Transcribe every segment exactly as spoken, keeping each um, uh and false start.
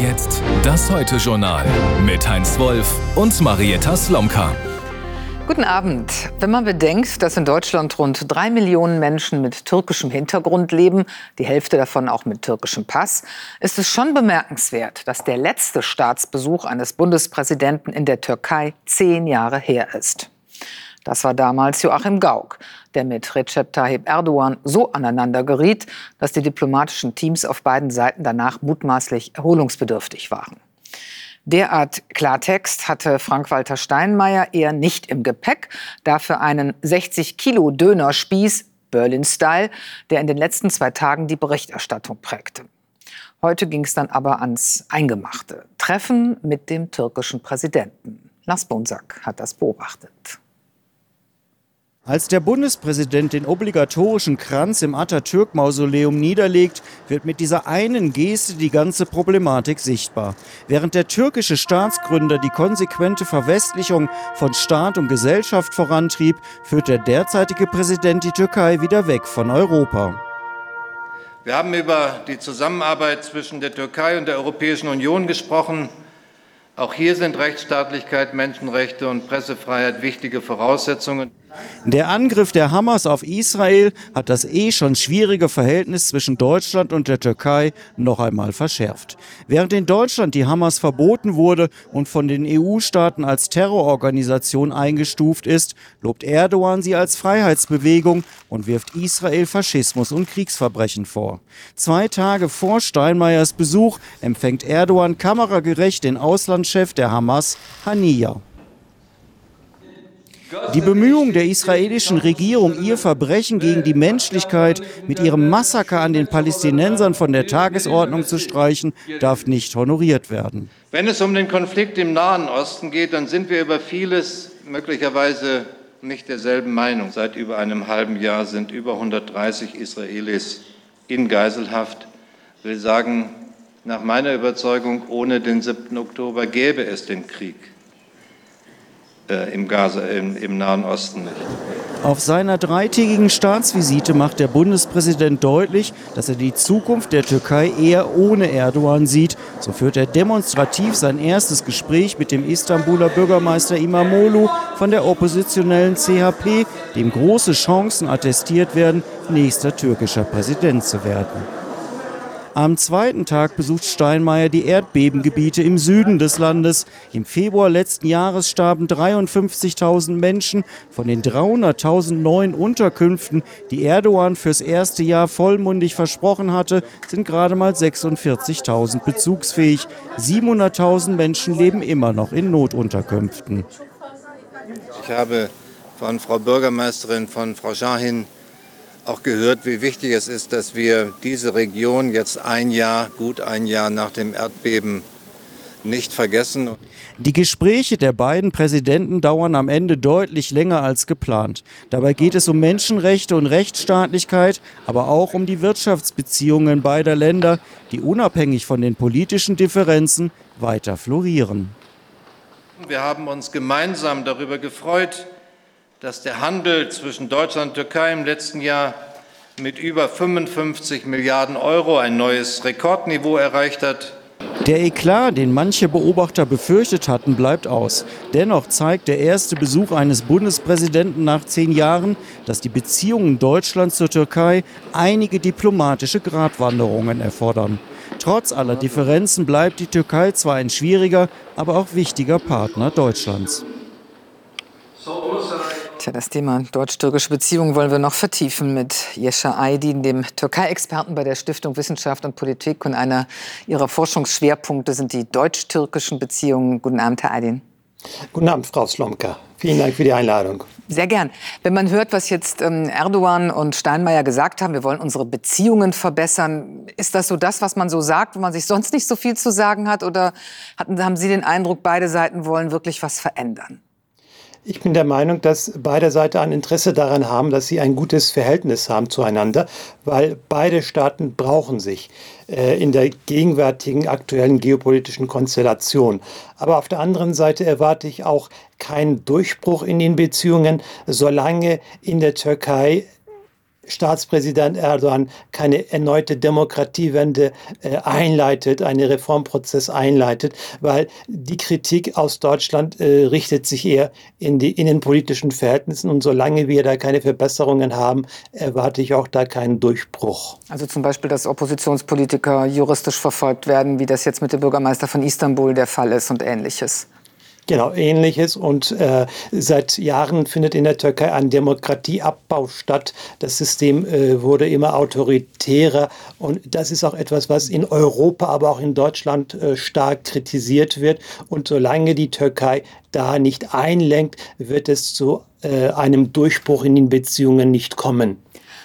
jetzt das Heute-Journal mit Heinz Wolf und Marietta Slomka. Guten Abend. Wenn man bedenkt, dass in Deutschland rund drei Millionen Menschen mit türkischem Hintergrund leben, die Hälfte davon auch mit türkischem Pass, ist es schon bemerkenswert, dass der letzte Staatsbesuch eines Bundespräsidenten in der Türkei zehn Jahre her ist. Das war damals Joachim Gauck, der mit Recep Tayyip Erdogan so aneinander geriet, dass die diplomatischen Teams auf beiden Seiten danach mutmaßlich erholungsbedürftig waren. Derart Klartext hatte Frank-Walter Steinmeier eher nicht im Gepäck, dafür einen sechzig Kilo Dönerspieß, Berlin-Style, der in den letzten zwei Tagen die Berichterstattung prägte. Heute ging es dann aber ans Eingemachte. Treffen mit dem türkischen Präsidenten. Lars Bonsack hat das beobachtet. Als der Bundespräsident den obligatorischen Kranz im Atatürk-Mausoleum niederlegt, wird mit dieser einen Geste die ganze Problematik sichtbar. Während der türkische Staatsgründer die konsequente Verwestlichung von Staat und Gesellschaft vorantrieb, führt der derzeitige Präsident die Türkei wieder weg von Europa. Wir haben über die Zusammenarbeit zwischen der Türkei und der Europäischen Union gesprochen. Auch hier sind Rechtsstaatlichkeit, Menschenrechte und Pressefreiheit wichtige Voraussetzungen. Der Angriff der Hamas auf Israel hat das eh schon schwierige Verhältnis zwischen Deutschland und der Türkei noch einmal verschärft. Während in Deutschland die Hamas verboten wurde und von den E U-Staaten als Terrororganisation eingestuft ist, lobt Erdogan sie als Freiheitsbewegung und wirft Israel Faschismus und Kriegsverbrechen vor. Zwei Tage vor Steinmeiers Besuch empfängt Erdogan kameragerecht den Auslandschef der Hamas, Haniyeh. Die Bemühungen der israelischen Regierung, ihr Verbrechen gegen die Menschlichkeit mit ihrem Massaker an den Palästinensern von der Tagesordnung zu streichen, darf nicht honoriert werden. Wenn es um den Konflikt im Nahen Osten geht, dann sind wir über vieles möglicherweise nicht derselben Meinung. Seit über einem halben Jahr sind über hundertdreißig Israelis in Geiselhaft. Ich will sagen, nach meiner Überzeugung, ohne den siebten Oktober gäbe es den Krieg im Gaza, im, im Nahen Osten nicht. Auf seiner dreitägigen Staatsvisite macht der Bundespräsident deutlich, dass er die Zukunft der Türkei eher ohne Erdogan sieht. So führt er demonstrativ sein erstes Gespräch mit dem Istanbuler Bürgermeister İmamoğlu von der oppositionellen C H P, dem große Chancen attestiert werden, nächster türkischer Präsident zu werden. Am zweiten Tag besucht Steinmeier die Erdbebengebiete im Süden des Landes. Im Februar letzten Jahres starben dreiundfünfzigtausend Menschen von den dreihunderttausend neuen Unterkünften, die Erdogan fürs erste Jahr vollmundig versprochen hatte, sind gerade mal sechsundvierzigtausend bezugsfähig. siebenhunderttausend Menschen leben immer noch in Notunterkünften. Ich habe von Frau Bürgermeisterin, von Frau Şahin auch gehört, wie wichtig es ist, dass wir diese Region jetzt ein Jahr, gut ein Jahr nach dem Erdbeben nicht vergessen. Die Gespräche der beiden Präsidenten dauern am Ende deutlich länger als geplant. Dabei geht es um Menschenrechte und Rechtsstaatlichkeit, aber auch um die Wirtschaftsbeziehungen beider Länder, die unabhängig von den politischen Differenzen weiter florieren. Wir haben uns gemeinsam darüber gefreut, dass der Handel zwischen Deutschland und Türkei im letzten Jahr mit über fünfundfünfzig Milliarden Euro ein neues Rekordniveau erreicht hat. Der Eklat, den manche Beobachter befürchtet hatten, bleibt aus. Dennoch zeigt der erste Besuch eines Bundespräsidenten nach zehn Jahren, dass die Beziehungen Deutschlands zur Türkei einige diplomatische Gratwanderungen erfordern. Trotz aller Differenzen bleibt die Türkei zwar ein schwieriger, aber auch wichtiger Partner Deutschlands. Tja, das Thema deutsch-türkische Beziehungen wollen wir noch vertiefen mit Yaşar Aydin, dem Türkei-Experten bei der Stiftung Wissenschaft und Politik. Und einer ihrer Forschungsschwerpunkte sind die deutsch-türkischen Beziehungen. Guten Abend, Herr Aydin. Guten Abend, Frau Slomka. Vielen Dank für die Einladung. Sehr gern. Wenn man hört, was jetzt ähm, Erdogan und Steinmeier gesagt haben, wir wollen unsere Beziehungen verbessern, ist das so das, was man so sagt, wo man sich sonst nicht so viel zu sagen hat? Oder hatten, haben Sie den Eindruck, beide Seiten wollen wirklich was verändern? Ich bin der Meinung, dass beide Seiten ein Interesse daran haben, dass sie ein gutes Verhältnis haben zueinander, weil beide Staaten brauchen sich äh, in der gegenwärtigen aktuellen geopolitischen Konstellation. Aber auf der anderen Seite erwarte ich auch keinen Durchbruch in den Beziehungen, solange in der Türkei Staatspräsident Erdogan keine erneute Demokratiewende äh, einleitet, einen Reformprozess einleitet, weil die Kritik aus Deutschland äh, richtet sich eher in die innenpolitischen Verhältnisse und solange wir da keine Verbesserungen haben, erwarte ich auch da keinen Durchbruch. Also zum Beispiel, dass Oppositionspolitiker juristisch verfolgt werden, wie das jetzt mit dem Bürgermeister von Istanbul der Fall ist und Ähnliches. Genau, Ähnliches. Und äh, seit Jahren findet in der Türkei ein Demokratieabbau statt. Das System äh, wurde immer autoritärer. Und das ist auch etwas, was in Europa, aber auch in Deutschland äh, stark kritisiert wird. Und solange die Türkei da nicht einlenkt, wird es zu äh, einem Durchbruch in den Beziehungen nicht kommen.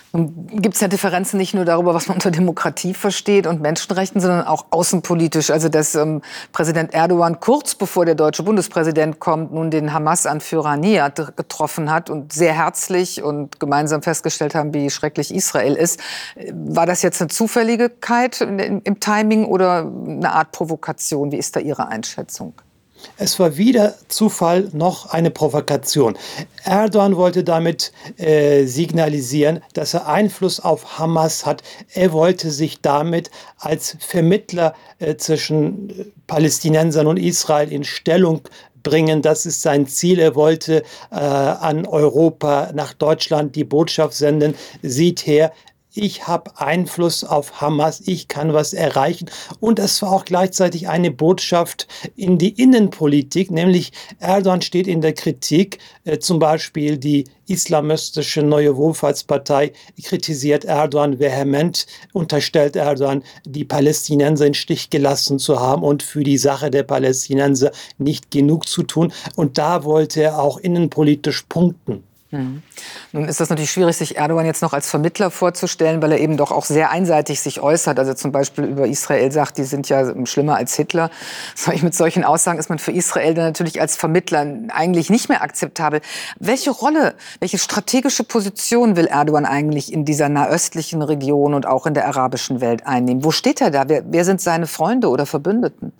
Gibt es ja Differenzen nicht nur darüber, was man unter Demokratie versteht und Menschenrechten, sondern auch außenpolitisch. Also dass ähm, Präsident Erdogan kurz bevor der deutsche Bundespräsident kommt, nun den Hamas-Anführer Nihat getroffen hat und sehr herzlich und gemeinsam festgestellt haben, wie schrecklich Israel ist. War das jetzt eine Zufälligkeit im, im Timing oder eine Art Provokation? Wie ist da Ihre Einschätzung? Es war weder Zufall noch eine Provokation. Erdogan wollte damit äh, signalisieren, dass er Einfluss auf Hamas hat. Er wollte sich damit als Vermittler äh, zwischen Palästinensern und Israel in Stellung bringen. Das ist sein Ziel. Er wollte äh, an Europa, nach Deutschland die Botschaft senden. Sieht her, ich habe Einfluss auf Hamas, ich kann was erreichen. Und das war auch gleichzeitig eine Botschaft in die Innenpolitik, nämlich Erdogan steht in der Kritik, äh, zum Beispiel die islamistische Neue Wohlfahrtspartei kritisiert Erdogan vehement, unterstellt Erdogan, die Palästinenser in Stich gelassen zu haben und für die Sache der Palästinenser nicht genug zu tun. Und da wollte er auch innenpolitisch punkten. Hm. Nun ist das natürlich schwierig, sich Erdogan jetzt noch als Vermittler vorzustellen, weil er eben doch auch sehr einseitig sich äußert. Also zum Beispiel über Israel sagt, die sind ja schlimmer als Hitler. Mit solchen Aussagen ist man für Israel dann natürlich als Vermittler eigentlich nicht mehr akzeptabel. Welche Rolle, welche strategische Position will Erdogan eigentlich in dieser nahöstlichen Region und auch in der arabischen Welt einnehmen? Wo steht er da? Wer, wer sind seine Freunde oder Verbündeten?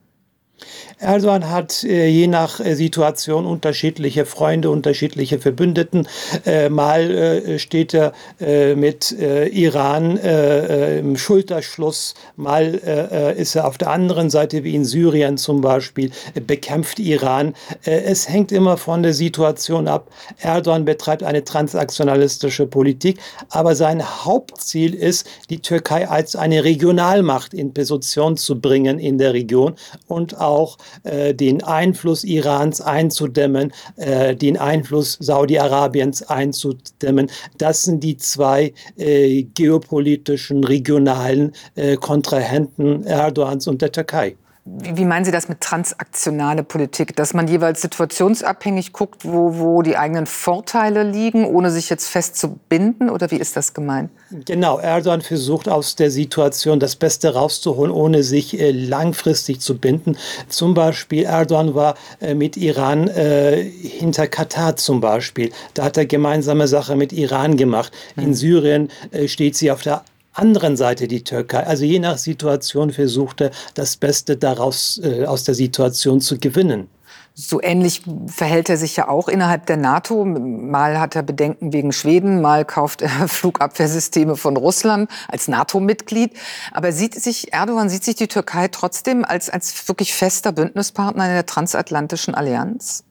Erdogan hat äh, je nach äh, Situation unterschiedliche Freunde, unterschiedliche Verbündeten. Äh, mal äh, steht er äh, mit äh, Iran äh, im Schulterschluss, mal äh, ist er auf der anderen Seite, wie in Syrien zum Beispiel, äh, bekämpft Iran. Äh, es hängt immer von der Situation ab. Erdogan betreibt eine transaktionalistische Politik, aber sein Hauptziel ist, die Türkei als eine Regionalmacht in Position zu bringen in der Region und auch äh, den Einfluss Irans einzudämmen, äh, den Einfluss Saudi-Arabiens einzudämmen. Das sind die zwei äh, geopolitischen, regionalen äh, Kontrahenten Erdogans und der Türkei. Wie meinen Sie das mit transaktionale Politik? Dass man jeweils situationsabhängig guckt, wo, wo die eigenen Vorteile liegen, ohne sich jetzt fest zu binden? Oder wie ist das gemeint? Genau, Erdogan versucht aus der Situation das Beste rauszuholen, ohne sich äh, langfristig zu binden. Zum Beispiel, Erdogan war äh, mit Iran äh, hinter Katar zum Beispiel. Da hat er gemeinsame Sache mit Iran gemacht. Mhm. In Syrien äh, steht sie auf der anderen Seite die Türkei. Also je nach Situation versuchte das Beste daraus äh, aus der Situation zu gewinnen. So ähnlich verhält er sich ja auch innerhalb der NATO. Mal hat er Bedenken wegen Schweden, mal kauft er Flugabwehrsysteme von Russland als NATO-Mitglied. Aber sieht sich Erdogan, sieht sich die Türkei trotzdem als, als wirklich fester Bündnispartner in der transatlantischen Allianz?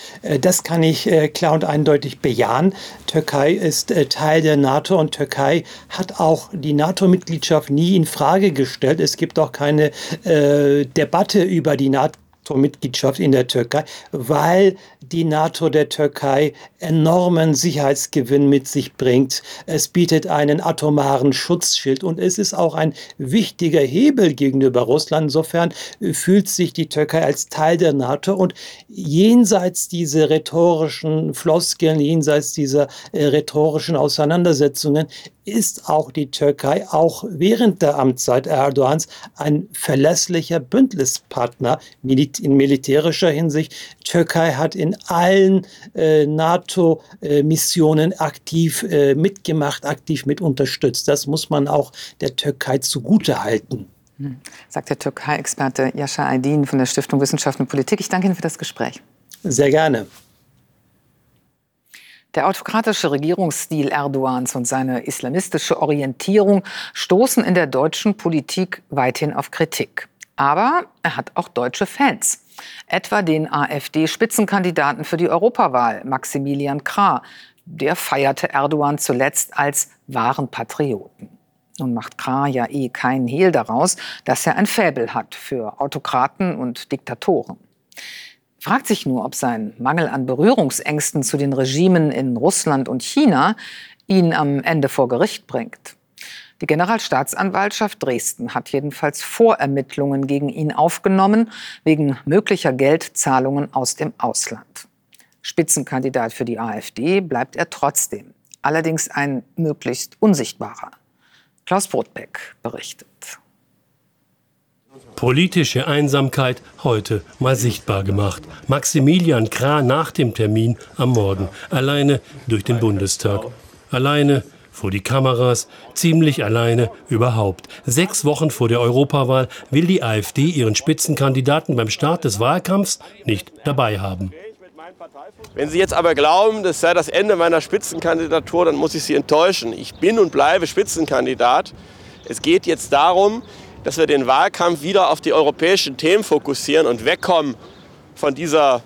Das kann ich äh, klar und eindeutig bejahen. Türkei ist äh, Teil der NATO und Türkei hat auch die NATO-Mitgliedschaft nie in Frage gestellt. Es gibt auch keine äh, Debatte über die NATO. Mitgliedschaft in der Türkei, weil die NATO der Türkei enormen Sicherheitsgewinn mit sich bringt. Es bietet einen atomaren Schutzschild und es ist auch ein wichtiger Hebel gegenüber Russland. Insofern fühlt sich die Türkei als Teil der NATO und jenseits dieser rhetorischen Floskeln, jenseits dieser äh, rhetorischen Auseinandersetzungen ist auch die Türkei, auch während der Amtszeit Erdogans, ein verlässlicher Bündnispartner in militärischer Hinsicht. Türkei hat in allen äh, NATO-Missionen äh, aktiv äh, mitgemacht, aktiv mit unterstützt. Das muss man auch der Türkei zugutehalten. Hm. Sagt der Türkei-Experte Yasha Aydin von der Stiftung Wissenschaft und Politik. Ich danke Ihnen für das Gespräch. Sehr gerne. Der autokratische Regierungsstil Erdogans und seine islamistische Orientierung stoßen in der deutschen Politik weithin auf Kritik. Aber er hat auch deutsche Fans. Etwa den AfD-Spitzenkandidaten für die Europawahl, Maximilian Krah. Der feierte Erdogan zuletzt als wahren Patrioten. Nun macht Krah ja eh keinen Hehl daraus, dass er ein Faible hat für Autokraten und Diktatoren. Fragt sich nur, ob sein Mangel an Berührungsängsten zu den Regimen in Russland und China ihn am Ende vor Gericht bringt. Die Generalstaatsanwaltschaft Dresden hat jedenfalls Vorermittlungen gegen ihn aufgenommen, wegen möglicher Geldzahlungen aus dem Ausland. Spitzenkandidat für die AfD bleibt er trotzdem, allerdings ein möglichst unsichtbarer. Klaus Brodbeck berichtet. Politische Einsamkeit heute mal sichtbar gemacht. Maximilian Krah nach dem Termin am Morgen, alleine durch den Bundestag. Alleine vor die Kameras, ziemlich alleine überhaupt. Sechs Wochen vor der Europawahl will die AfD ihren Spitzenkandidaten beim Start des Wahlkampfs nicht dabei haben. Wenn Sie jetzt aber glauben, das sei das Ende meiner Spitzenkandidatur, dann muss ich Sie enttäuschen. Ich bin und bleibe Spitzenkandidat. Es geht jetzt darum, dass wir den Wahlkampf wieder auf die europäischen Themen fokussieren und wegkommen von dieser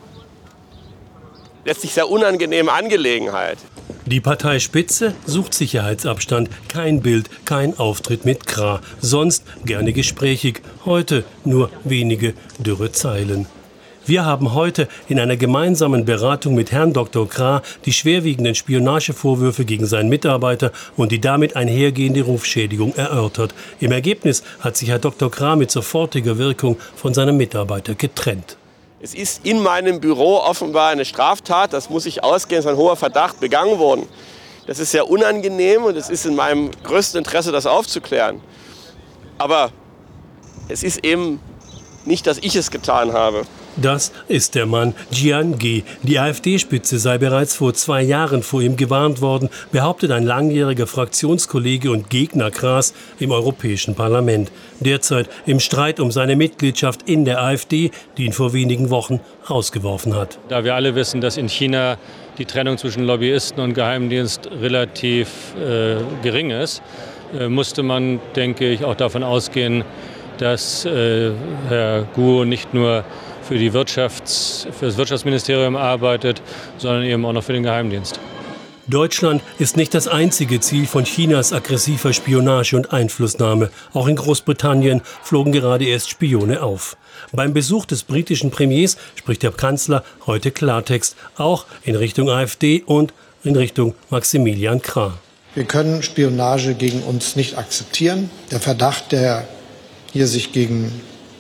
letztlich sehr unangenehmen Angelegenheit. Die Parteispitze sucht Sicherheitsabstand, kein Bild, kein Auftritt mit Krah. Sonst gerne gesprächig, heute nur wenige dürre Zeilen. Wir haben heute in einer gemeinsamen Beratung mit Herrn Doktor Krah die schwerwiegenden Spionagevorwürfe gegen seinen Mitarbeiter und die damit einhergehende Rufschädigung erörtert. Im Ergebnis hat sich Herr Doktor Krah mit sofortiger Wirkung von seinem Mitarbeiter getrennt. Es ist in meinem Büro offenbar eine Straftat, das muss ich ausgehen, es ist ein hoher Verdacht begangen worden. Das ist sehr unangenehm und es ist in meinem größten Interesse, das aufzuklären. Aber es ist eben nicht, dass ich es getan habe. Das ist der Mann, Jian Ge. Die AfD-Spitze sei bereits vor zwei Jahren vor ihm gewarnt worden, behauptet ein langjähriger Fraktionskollege und Gegner Krahs im Europäischen Parlament. Derzeit im Streit um seine Mitgliedschaft in der AfD, die ihn vor wenigen Wochen rausgeworfen hat. Da wir alle wissen, dass in China die Trennung zwischen Lobbyisten und Geheimdienst relativ äh, gering ist, äh, musste man, denke ich, auch davon ausgehen, dass äh, Herr Guo nicht nur für, die Wirtschafts-, für das Wirtschaftsministerium arbeitet, sondern eben auch noch für den Geheimdienst. Deutschland ist nicht das einzige Ziel von Chinas aggressiver Spionage und Einflussnahme. Auch in Großbritannien flogen gerade erst Spione auf. Beim Besuch des britischen Premiers spricht der Kanzler heute Klartext, auch in Richtung AfD und in Richtung Maximilian Krah. Wir können Spionage gegen uns nicht akzeptieren. Der Verdacht, der hier sich gegen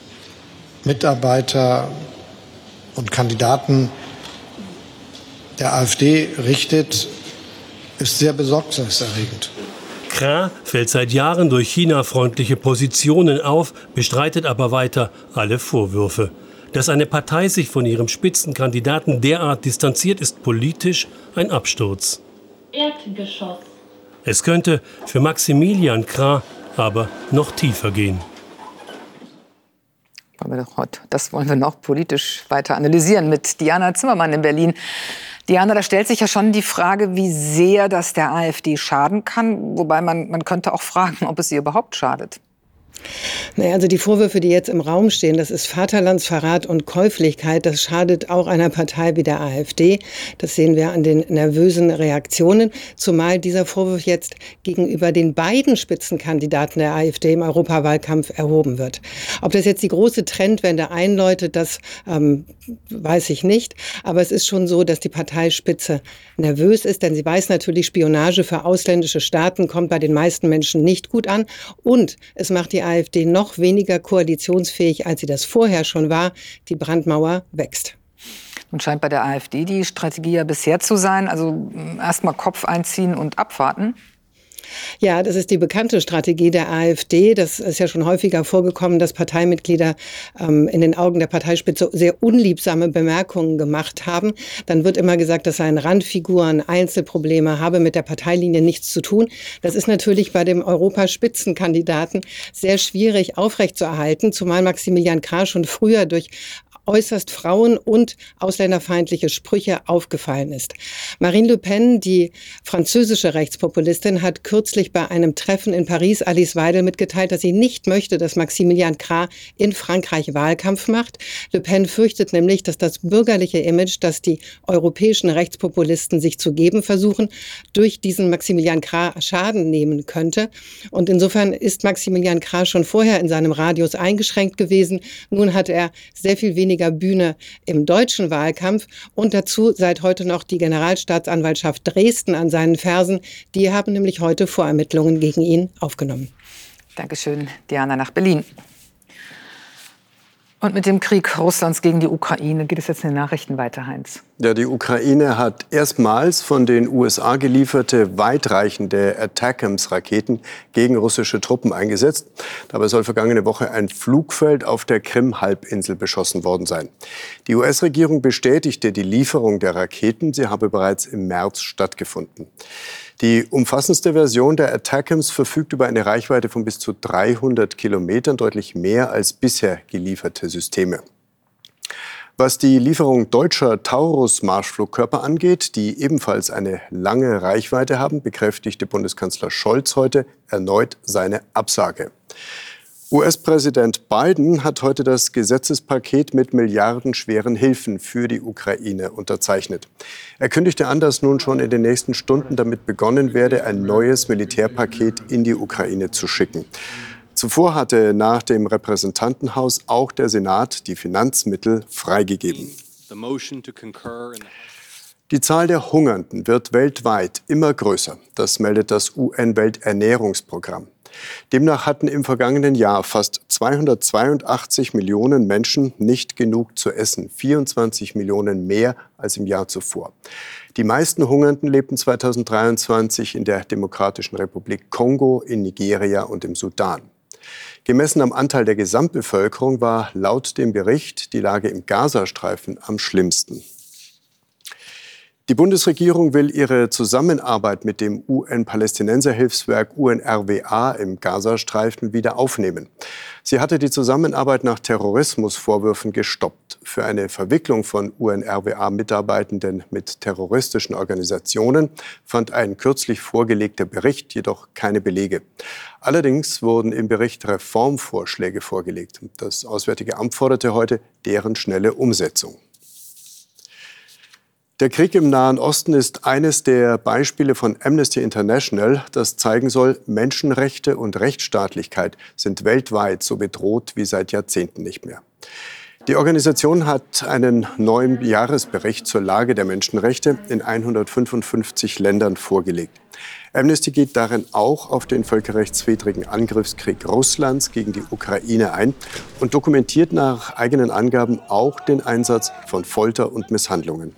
Mitarbeiter und Kandidaten der AfD richtet, ist sehr besorgniserregend. Krah fällt seit Jahren durch China-freundliche Positionen auf, bestreitet aber weiter alle Vorwürfe. Dass eine Partei sich von ihrem Spitzenkandidaten derart distanziert, ist politisch ein Absturz. Erdgeschoss. Es könnte für Maximilian Krah aber noch tiefer gehen. Das wollen wir noch politisch weiter analysieren mit Diana Zimmermann in Berlin. Diana, da stellt sich ja schon die Frage, wie sehr das der AfD schaden kann. Wobei man, man könnte auch fragen, ob es ihr überhaupt schadet. Naja, also die Vorwürfe, die jetzt im Raum stehen, das ist Vaterlandsverrat und Käuflichkeit. Das schadet auch einer Partei wie der AfD. Das sehen wir an den nervösen Reaktionen. Zumal dieser Vorwurf jetzt gegenüber den beiden Spitzenkandidaten der AfD im Europawahlkampf erhoben wird. Ob das jetzt die große Trendwende einläutet, das ähm, weiß ich nicht. Aber es ist schon so, dass die Parteispitze nervös ist. Denn sie weiß natürlich, Spionage für ausländische Staaten kommt bei den meisten Menschen nicht gut an. Und es macht die AfD noch weniger koalitionsfähig, als sie das vorher schon war. Die Brandmauer wächst. Nun scheint bei der AfD die Strategie ja bisher zu sein, also erst mal Kopf einziehen und abwarten. Ja, das ist die bekannte Strategie der AfD. Das ist ja schon häufiger vorgekommen, dass Parteimitglieder ähm, in den Augen der Parteispitze sehr unliebsame Bemerkungen gemacht haben. Dann wird immer gesagt, das seien Randfiguren, Einzelprobleme, habe mit der Parteilinie nichts zu tun. Das ist natürlich bei dem Europaspitzenkandidaten sehr schwierig aufrechtzuerhalten, zumal Maximilian Krah schon früher durch äußerst frauen- und ausländerfeindliche Sprüche aufgefallen ist. Marine Le Pen, die französische Rechtspopulistin, hat kürzlich bei einem Treffen in Paris Alice Weidel mitgeteilt, dass sie nicht möchte, dass Maximilian Krah in Frankreich Wahlkampf macht. Le Pen fürchtet nämlich, dass das bürgerliche Image, das die europäischen Rechtspopulisten sich zu geben versuchen, durch diesen Maximilian Krah Schaden nehmen könnte. Und insofern ist Maximilian Krah schon vorher in seinem Radius eingeschränkt gewesen. Nun hat er sehr viel weniger Bühne im deutschen Wahlkampf und dazu seit heute noch die Generalstaatsanwaltschaft Dresden an seinen Fersen. Die haben nämlich heute Vorermittlungen gegen ihn aufgenommen. Dankeschön, Diana, nach Berlin. Und mit dem Krieg Russlands gegen die Ukraine geht es jetzt in den Nachrichten weiter, Heinz. Ja, die Ukraine hat erstmals von den U S A gelieferte weitreichende ATACMS-Raketen gegen russische Truppen eingesetzt. Dabei soll vergangene Woche ein Flugfeld auf der Krim-Halbinsel beschossen worden sein. Die U S-Regierung bestätigte die Lieferung der Raketen. Sie habe bereits im März stattgefunden. Die umfassendste Version der ATACMS verfügt über eine Reichweite von bis zu dreihundert Kilometern, deutlich mehr als bisher gelieferte Systeme. Was die Lieferung deutscher Taurus-Marschflugkörper angeht, die ebenfalls eine lange Reichweite haben, bekräftigte Bundeskanzler Scholz heute erneut seine Absage. U S-Präsident Biden hat heute das Gesetzespaket mit milliardenschweren Hilfen für die Ukraine unterzeichnet. Er kündigte an, dass nun schon in den nächsten Stunden damit begonnen werde, ein neues Militärpaket in die Ukraine zu schicken. Zuvor hatte nach dem Repräsentantenhaus auch der Senat die Finanzmittel freigegeben. Die Zahl der Hungernden wird weltweit immer größer. Das meldet das U N-Welternährungsprogramm. Demnach hatten im vergangenen Jahr fast zweihundertzweiundachtzig Millionen Menschen nicht genug zu essen, vierundzwanzig Millionen mehr als im Jahr zuvor. Die meisten Hungernden lebten zweitausenddreiundzwanzig in der Demokratischen Republik Kongo, in Nigeria und im Sudan. Gemessen am Anteil der Gesamtbevölkerung war laut dem Bericht die Lage im Gazastreifen am schlimmsten. Die Bundesregierung will ihre Zusammenarbeit mit dem U N-Palästinenser-Hilfswerk U N R W A im Gazastreifen wieder aufnehmen. Sie hatte die Zusammenarbeit nach Terrorismusvorwürfen gestoppt. Für eine Verwicklung von U N R W A-Mitarbeitenden mit terroristischen Organisationen fand ein kürzlich vorgelegter Bericht jedoch keine Belege. Allerdings wurden im Bericht Reformvorschläge vorgelegt. Das Auswärtige Amt forderte heute deren schnelle Umsetzung. Der Krieg im Nahen Osten ist eines der Beispiele von Amnesty International, das zeigen soll, Menschenrechte und Rechtsstaatlichkeit sind weltweit so bedroht wie seit Jahrzehnten nicht mehr. Die Organisation hat einen neuen Jahresbericht zur Lage der Menschenrechte in hundertfünfundfünfzig Ländern vorgelegt. Amnesty geht darin auch auf den völkerrechtswidrigen Angriffskrieg Russlands gegen die Ukraine ein und dokumentiert nach eigenen Angaben auch den Einsatz von Folter und Misshandlungen.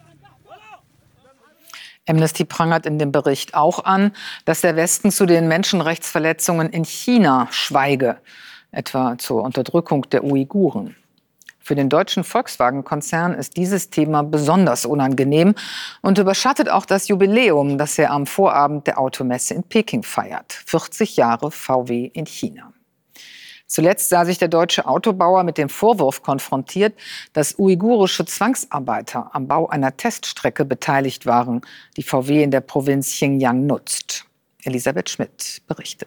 Amnesty prangert in dem Bericht auch an, dass der Westen zu den Menschenrechtsverletzungen in China schweige, etwa zur Unterdrückung der Uiguren. Für den deutschen Volkswagen-Konzern ist dieses Thema besonders unangenehm und überschattet auch das Jubiläum, das er am Vorabend der Automesse in Peking feiert. vierzig Jahre V W in China. Zuletzt sah sich der deutsche Autobauer mit dem Vorwurf konfrontiert, dass uigurische Zwangsarbeiter am Bau einer Teststrecke beteiligt waren, die V W in der Provinz Xinjiang nutzt. Elisabeth Schmidt berichtet.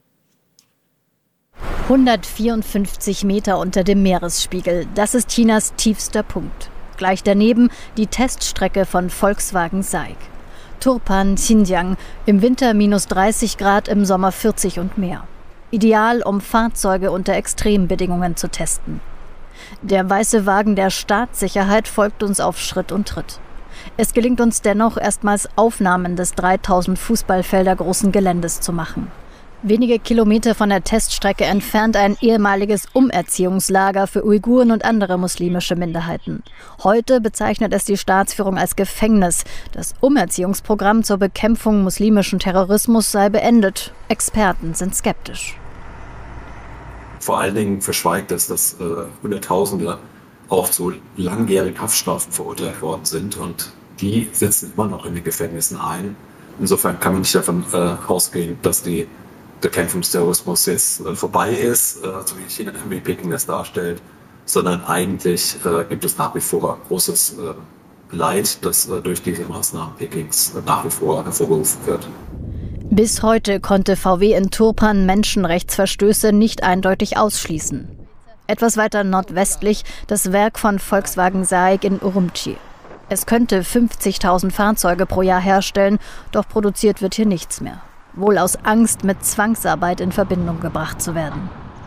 hundertvierundfünfzig Meter unter dem Meeresspiegel, das ist Chinas tiefster Punkt. Gleich daneben die Teststrecke von Volkswagen SAIC. Turpan, Xinjiang, im Winter minus dreißig Grad, im Sommer vierzig und mehr. Ideal, um Fahrzeuge unter Extrembedingungen zu testen. Der weiße Wagen der Staatssicherheit folgt uns auf Schritt und Tritt. Es gelingt uns dennoch, erstmals Aufnahmen des dreitausend Fußballfelder großen Geländes zu machen. Wenige Kilometer von der Teststrecke entfernt ein ehemaliges Umerziehungslager für Uiguren und andere muslimische Minderheiten. Heute bezeichnet es die Staatsführung als Gefängnis. Das Umerziehungsprogramm zur Bekämpfung muslimischen Terrorismus sei beendet. Experten sind skeptisch. Vor allen Dingen verschweigt es, dass äh, Hunderttausende auch zu langjährigen Haftstrafen verurteilt worden sind und die sitzen immer noch in den Gefängnissen ein. Insofern kann man nicht davon äh, ausgehen, dass die Bekämpfung des Terrorismus jetzt äh, vorbei ist, äh, so wie China, wie Peking das darstellt. sondern eigentlich äh, gibt es nach wie vor großes äh, Leid, das äh, durch diese Maßnahmen Pekings äh, nach wie vor hervorgerufen wird. Bis heute konnte V W in Turpan Menschenrechtsverstöße nicht eindeutig ausschließen. Etwas weiter nordwestlich das Werk von Volkswagen SAIC in Urumqi. Es könnte fünfzigtausend Fahrzeuge pro Jahr herstellen, doch produziert wird hier nichts mehr. Wohl aus Angst, mit Zwangsarbeit in Verbindung gebracht zu werden.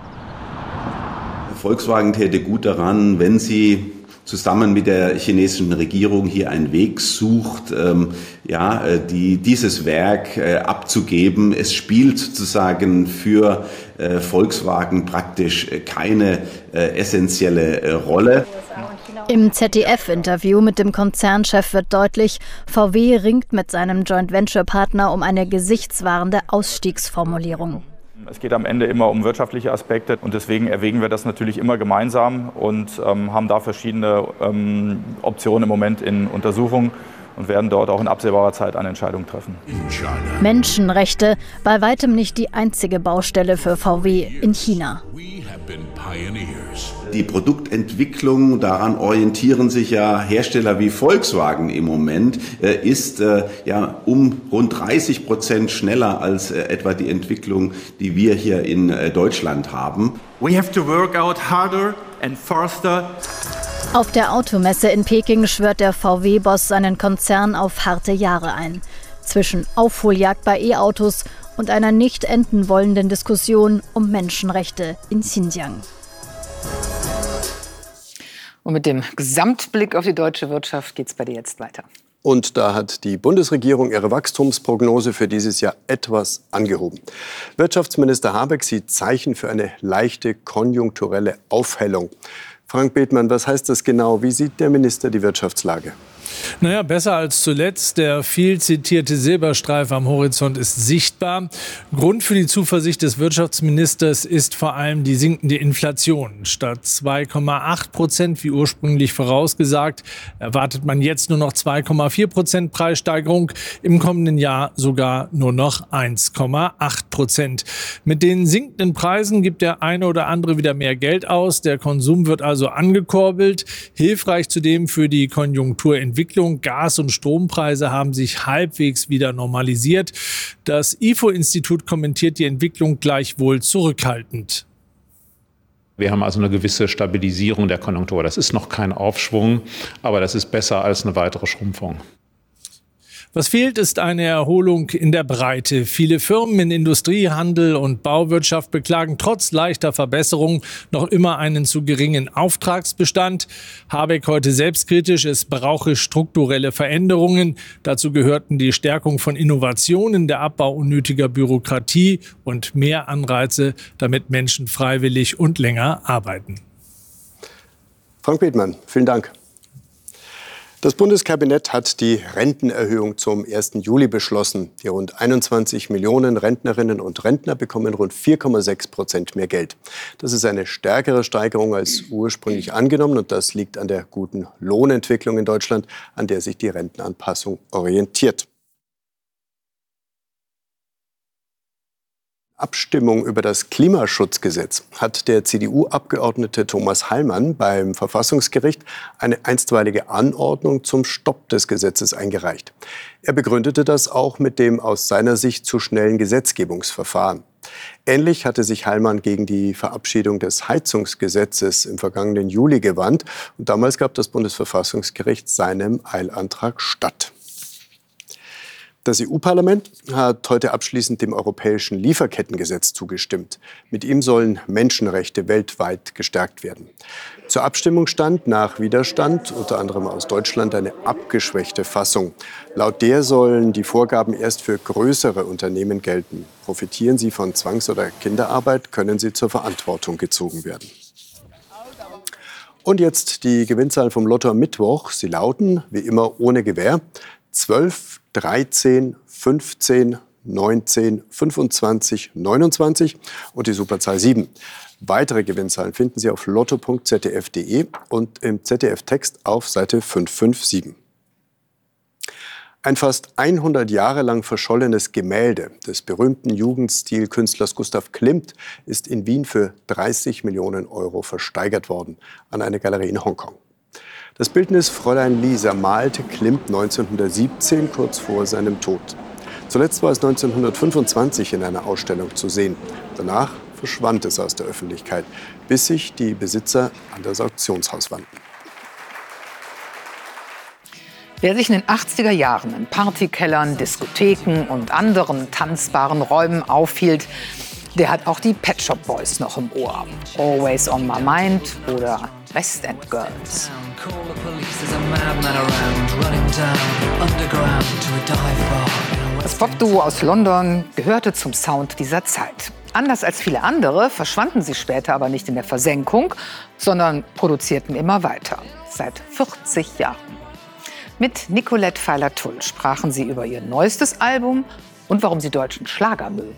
Volkswagen täte gut daran, wenn sie zusammen mit der chinesischen Regierung hier einen Weg sucht, ähm, ja, die, dieses Werk äh, abzugeben. Es spielt sozusagen für äh, Volkswagen praktisch keine äh, essentielle äh, Rolle. Im Z D F-Interview mit dem Konzernchef wird deutlich, V W ringt mit seinem Joint-Venture-Partner um eine gesichtswahrende Ausstiegsformulierung. Es geht am Ende immer um wirtschaftliche Aspekte und deswegen erwägen wir das natürlich immer gemeinsam und ähm, haben da verschiedene ähm, Optionen im Moment in Untersuchung und werden dort auch in absehbarer Zeit eine Entscheidung treffen. Menschenrechte, bei weitem nicht die einzige Baustelle für V W in China. Die Produktentwicklung, daran orientieren sich ja Hersteller wie Volkswagen im Moment, äh, ist äh, ja um rund dreißig Prozent schneller als äh, etwa die Entwicklung, die wir hier in äh, Deutschland haben. We have to work out harder and faster. Auf der Automesse in Peking schwört der V W-Boss seinen Konzern auf harte Jahre ein. Zwischen Aufholjagd bei E-Autos und einer nicht enden wollenden Diskussion um Menschenrechte in Xinjiang. Und mit dem Gesamtblick auf die deutsche Wirtschaft geht es bei dir jetzt weiter. Und da hat die Bundesregierung ihre Wachstumsprognose für dieses Jahr etwas angehoben. Wirtschaftsminister Habeck sieht Zeichen für eine leichte konjunkturelle Aufhellung. Frank Bethmann, was heißt das genau? Wie sieht der Minister die Wirtschaftslage? Naja, besser als zuletzt. Der viel zitierte Silberstreif am Horizont ist sichtbar. Grund für die Zuversicht des Wirtschaftsministers ist vor allem die sinkende Inflation. Statt zwei Komma acht Prozent wie ursprünglich vorausgesagt, erwartet man jetzt nur noch zwei Komma vier Prozent Preissteigerung. Im kommenden Jahr sogar nur noch eins Komma acht Prozent. Mit den sinkenden Preisen gibt der eine oder andere wieder mehr Geld aus. Der Konsum wird also angekurbelt. Hilfreich zudem für die Konjunkturentwicklung. Gas- und Strompreise haben sich halbwegs wieder normalisiert. Das I F O-Institut kommentiert die Entwicklung gleichwohl zurückhaltend. Wir haben also eine gewisse Stabilisierung der Konjunktur. Das ist noch kein Aufschwung, aber das ist besser als eine weitere Schrumpfung. Was fehlt, ist eine Erholung in der Breite. Viele Firmen in Industrie, Handel und Bauwirtschaft beklagen trotz leichter Verbesserung noch immer einen zu geringen Auftragsbestand. Habeck heute selbstkritisch, es brauche strukturelle Veränderungen. Dazu gehörten die Stärkung von Innovationen, der Abbau unnötiger Bürokratie und mehr Anreize, damit Menschen freiwillig und länger arbeiten. Frank Bethmann, vielen Dank. Das Bundeskabinett hat die Rentenerhöhung zum ersten Juli beschlossen. Die rund einundzwanzig Millionen Rentnerinnen und Rentner bekommen rund vier Komma sechs Prozent mehr Geld. Das ist eine stärkere Steigerung als ursprünglich angenommen. Und das liegt an der guten Lohnentwicklung in Deutschland, an der sich die Rentenanpassung orientiert. Abstimmung über das Klimaschutzgesetz hat der C D U-Abgeordnete Thomas Heilmann beim Verfassungsgericht eine einstweilige Anordnung zum Stopp des Gesetzes eingereicht. Er begründete das auch mit dem aus seiner Sicht zu schnellen Gesetzgebungsverfahren. Ähnlich hatte sich Heilmann gegen die Verabschiedung des Heizungsgesetzes im vergangenen Juli gewandt. Und damals gab das Bundesverfassungsgericht seinem Eilantrag statt. Das E U-Parlament hat heute abschließend dem europäischen Lieferkettengesetz zugestimmt. Mit ihm sollen Menschenrechte weltweit gestärkt werden. Zur Abstimmung stand nach Widerstand, unter anderem aus Deutschland, eine abgeschwächte Fassung. Laut der sollen die Vorgaben erst für größere Unternehmen gelten. Profitieren sie von Zwangs- oder Kinderarbeit, können sie zur Verantwortung gezogen werden. Und jetzt die Gewinnzahlen vom Lotto am Mittwoch. Sie lauten, wie immer, ohne Gewähr: zwölf, dreizehn, fünfzehn, neunzehn, fünfundzwanzig, neunundzwanzig und die Superzahl sieben. Weitere Gewinnzahlen finden Sie auf lotto punkt z d f punkt d e und im Z D F-Text auf Seite fünf fünf sieben. Ein fast hundert Jahre lang verschollenes Gemälde des berühmten Jugendstilkünstlers Gustav Klimt ist in Wien für dreißig Millionen Euro versteigert worden an eine Galerie in Hongkong. Das Bildnis Fräulein Lisa malte Klimt neunzehnhundertsiebzehn, kurz vor seinem Tod. Zuletzt war es neunzehnhundertfünfundzwanzig in einer Ausstellung zu sehen. Danach verschwand es aus der Öffentlichkeit, bis sich die Besitzer an das Auktionshaus wandten. Wer sich in den achtziger Jahren in Partykellern, Diskotheken und anderen tanzbaren Räumen aufhielt, der hat auch die Pet Shop Boys noch im Ohr. Always on my mind oder West End Girls. Das Popduo aus London gehörte zum Sound dieser Zeit. Anders als viele andere verschwanden sie später aber nicht in der Versenkung, sondern produzierten immer weiter. Seit vierzig Jahren. Mit Nicolette Feiler-Tull sprachen sie über ihr neuestes Album und warum sie deutschen Schlager mögen.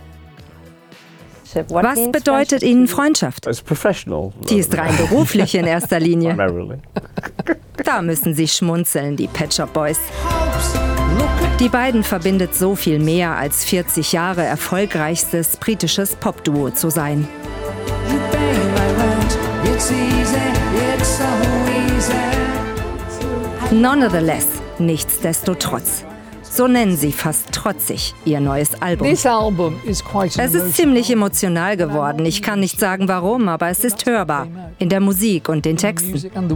Was bedeutet Ihnen Freundschaft? Die ist rein beruflich in erster Linie. Da müssen Sie schmunzeln, die Pet Shop Boys. Die beiden verbindet so viel mehr als vierzig Jahre erfolgreichstes britisches Popduo zu sein. Nonetheless, nichtsdestotrotz. So nennen sie fast trotzig ihr neues Album. Es ist ziemlich emotional geworden. Ich kann nicht sagen warum, aber es ist hörbar. In der Musik und den Texten.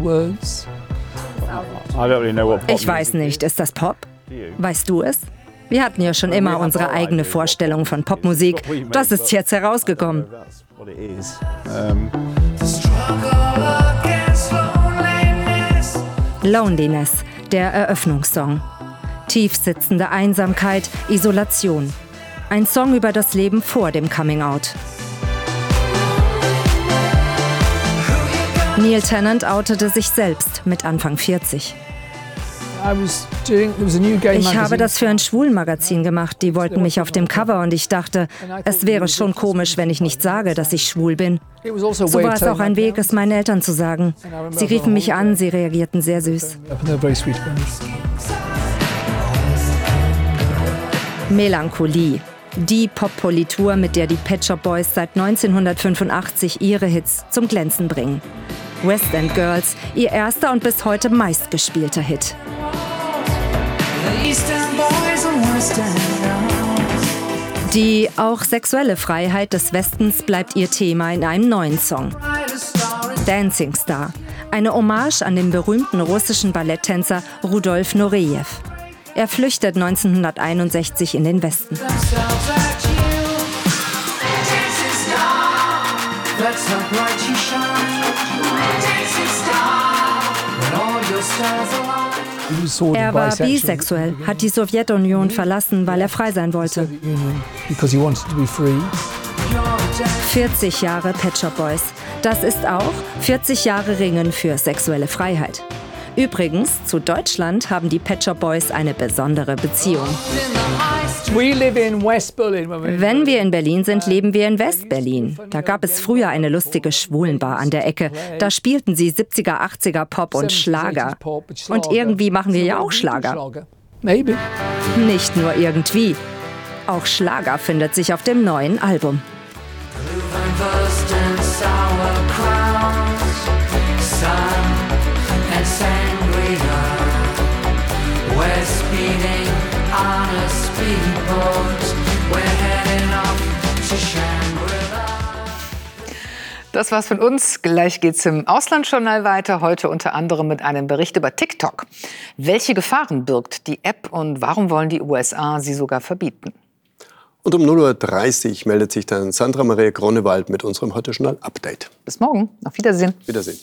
Ich weiß nicht, ist das Pop? Weißt du es? Wir hatten ja schon immer unsere eigene Vorstellung von Popmusik. Das ist jetzt herausgekommen. Loneliness, der Eröffnungssong. Tiefsitzende Einsamkeit, Isolation. Ein Song über das Leben vor dem Coming-out. Neil Tennant outete sich selbst mit Anfang vierzig. Ich habe das für ein Schwulenmagazin gemacht. Die wollten mich auf dem Cover und ich dachte, es wäre schon komisch, wenn ich nicht sage, dass ich schwul bin. So war es auch ein Weg, es meinen Eltern zu sagen. Sie riefen mich an, sie reagierten sehr süß. Melancholie. Die Pop-Politur, mit der die Pet Shop Boys seit neunzehnhundertfünfundachtzig ihre Hits zum Glänzen bringen. West End Girls, ihr erster und bis heute meistgespielter Hit. Die auch sexuelle Freiheit des Westens bleibt ihr Thema in einem neuen Song. Dancing Star, eine Hommage an den berühmten russischen Balletttänzer Rudolf Nurejew. Er flüchtet neunzehnhunderteinundsechzig in den Westen. Er war bisexuell, hat die Sowjetunion verlassen, weil er frei sein wollte. vierzig Jahre Pet Shop Boys. Das ist auch vierzig Jahre Ringen für sexuelle Freiheit. Übrigens, zu Deutschland haben die Pet Shop Boys eine besondere Beziehung. Wenn wir in Berlin sind, leben wir in West-Berlin. Da gab es früher eine lustige Schwulenbar an der Ecke. Da spielten sie siebziger, achtziger Pop und Schlager. Und irgendwie machen wir ja auch Schlager. Nicht nur irgendwie. Auch Schlager findet sich auf dem neuen Album. Das war's von uns. Gleich geht's im Auslandsjournal weiter. Heute unter anderem mit einem Bericht über TikTok. Welche Gefahren birgt die App und warum wollen die U S A sie sogar verbieten? Und um null Uhr dreißig meldet sich dann Sandra Maria Grunewald mit unserem Heute-Journal-Update. Bis morgen. Auf Wiedersehen. Wiedersehen.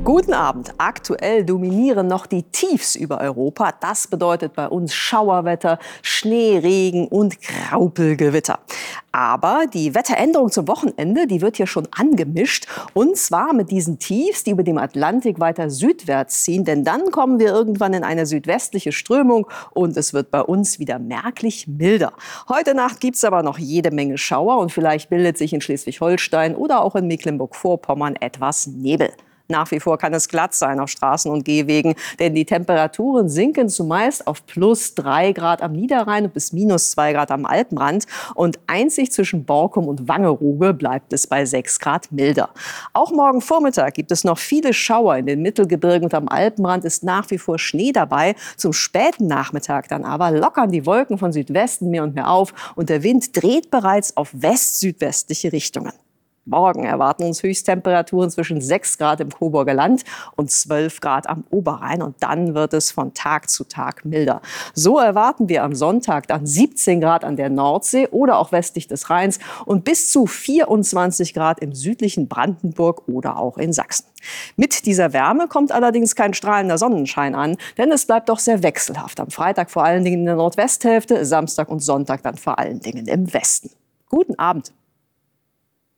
Guten Abend. Aktuell dominieren noch die Tiefs über Europa. Das bedeutet bei uns Schauerwetter, Schnee, Regen und Graupelgewitter. Aber die Wetteränderung zum Wochenende, die wird hier schon angemischt. Und zwar mit diesen Tiefs, die über dem Atlantik weiter südwärts ziehen. Denn dann kommen wir irgendwann in eine südwestliche Strömung und es wird bei uns wieder merklich milder. Heute Nacht gibt's aber noch jede Menge Schauer und vielleicht bildet sich in Schleswig-Holstein oder auch in Mecklenburg-Vorpommern etwas Nebel. Nach wie vor kann es glatt sein auf Straßen und Gehwegen, denn die Temperaturen sinken zumeist auf plus drei Grad am Niederrhein und bis minus zwei Grad am Alpenrand. Und einzig zwischen Borkum und Wangerooge bleibt es bei sechs Grad milder. Auch morgen Vormittag gibt es noch viele Schauer in den Mittelgebirgen und am Alpenrand ist nach wie vor Schnee dabei. Zum späten Nachmittag dann aber lockern die Wolken von Südwesten mehr und mehr auf und der Wind dreht bereits auf west-südwestliche Richtungen. Morgen erwarten uns Höchsttemperaturen zwischen sechs Grad im Coburger Land und zwölf Grad am Oberrhein. Und dann wird es von Tag zu Tag milder. So erwarten wir am Sonntag dann siebzehn Grad an der Nordsee oder auch westlich des Rheins und bis zu vierundzwanzig Grad im südlichen Brandenburg oder auch in Sachsen. Mit dieser Wärme kommt allerdings kein strahlender Sonnenschein an, denn es bleibt doch sehr wechselhaft. Am Freitag vor allen Dingen in der Nordwesthälfte, Samstag und Sonntag dann vor allen Dingen im Westen. Guten Abend.